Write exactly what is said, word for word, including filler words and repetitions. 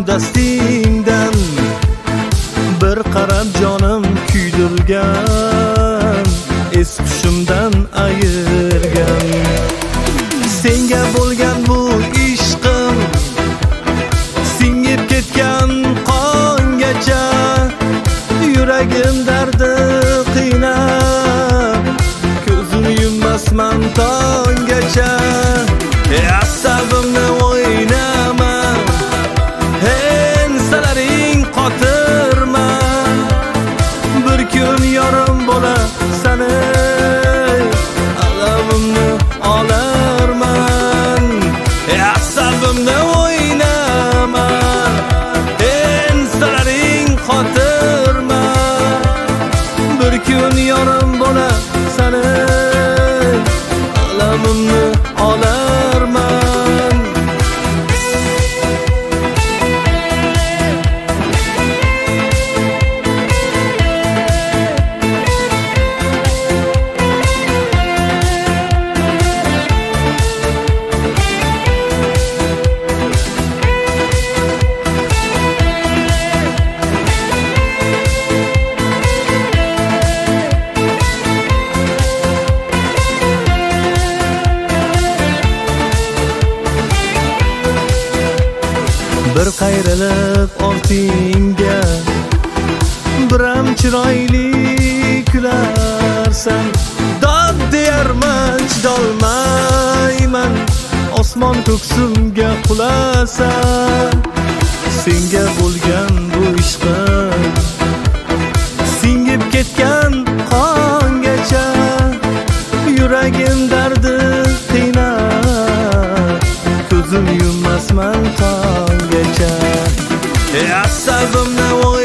dastingdan bir qarab jonim kuydirgan, es hushimdan ayirgan. Senga bo'lgan bu ishqim singib ketgan qongacha, yuragim dardi qiynab, ko'zim yummasman tonggacha. Asabimni o'ynaman, ensalaring qotirma, bir kun yorim bo'la sani alamimni olarman. Asabimni o'ynaman, ensalaring qotirma, bir kun yorim bo'la sani alamimni olarman. Bir qayrilib ortingga, biram chiroyli kularsan. Dod deyarman, chidolmayman, osmon ko'ksimga qulasan. Senga bo'lgan bu ishqim singib ketgan qongacha, yuragim dardi qiynab, ko'zim yummasman tonggacha. Asabimni